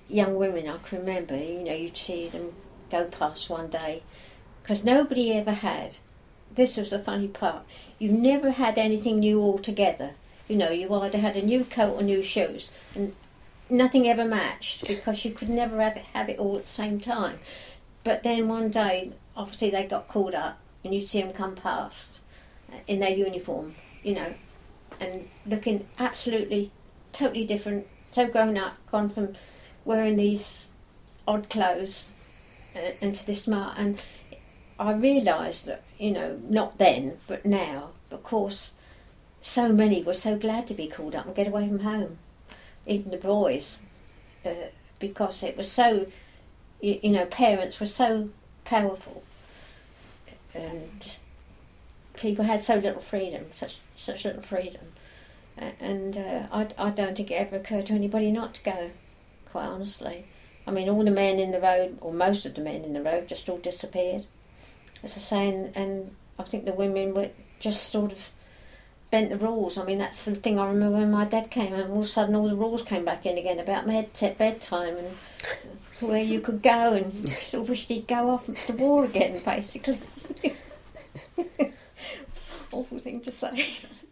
young women I can remember, you'd see them go past one day, because nobody ever had, this was the funny part, you never had anything new altogether. You either had a new coat or new shoes, and nothing ever matched, because you could never have it all at the same time. But then one day, obviously they got called up, and you'd see them come past in their uniform, and looking absolutely, totally different, so grown up, gone from wearing these odd clothes into this smart. And I realised that, not then, but now, of course, so many were so glad to be called up and get away from home, even the boys, because it was so, parents were so powerful, and people had so little freedom, such little freedom, and I don't think it ever occurred to anybody not to go, quite honestly. I mean, all the men in the road, or most of the men in the road, just all disappeared, as I say, and I think the women were just sort of bent the rules. I mean, that's the thing I remember when my dad came, and all of a sudden all the rules came back in again about bedtime and where you could go, and you sort of wished he'd go off to war again, basically. Awful thing to say.